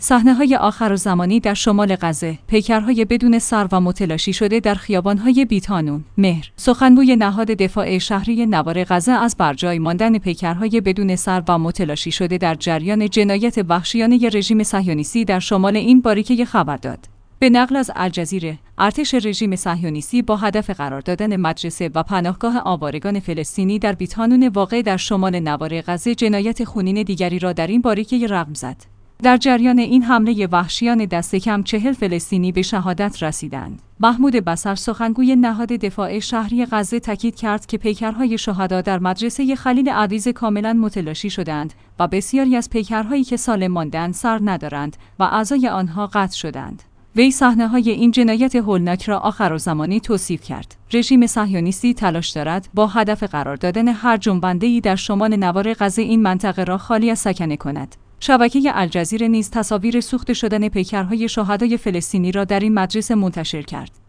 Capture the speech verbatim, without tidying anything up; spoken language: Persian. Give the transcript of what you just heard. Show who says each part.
Speaker 1: صحنه‌های آخرالزمانی در شمال غزه، پیکرهای بدون سر و متلاشی شده در خیابان‌های بیتانون، مهر. سخنگوی نهاد دفاع شهری نوار غزه از برجای ماندن پیکرهای بدون سر و متلاشی شده در جریان جنایت وحشیانه رژیم صهیونیستی در شمال این باریکه خبر داد. به نقل از الجزیره، ارتش رژیم صهیونیستی با هدف قرار دادن مدرسه و پناهگاه آوارگان فلسطینی در بیتانون واقع در شمال نوار غزه جنایت خونین دیگری را در این باریکه رقم زد. در جریان این حمله وحشیانه دست کم چهل فلسطینی به شهادت رسیدند. محمود بصر سخنگوی نهاد دفاع شهری غزه تاکید کرد که پیکرهای شهدا در مدرسه خلیل عزیز کاملا متلاشی شدند و بسیاری از پیکرهایی که سالم ماندند سر ندارند و اعضای آنها قطع شدند. وی صحنه‌های این جنایت هولناک را آخرالزمانی توصیف کرد. رژیم صهیونیستی تلاش دارد با هدف قرار دادن هر جنبنده‌ای در شمال نوار غزه این منطقه را خالی از سکنه کند. شبکه الجزیره نیز تصاویر سوخته شدن پیکرهای شهدای فلسطینی را در این مدرسه منتشر کرد.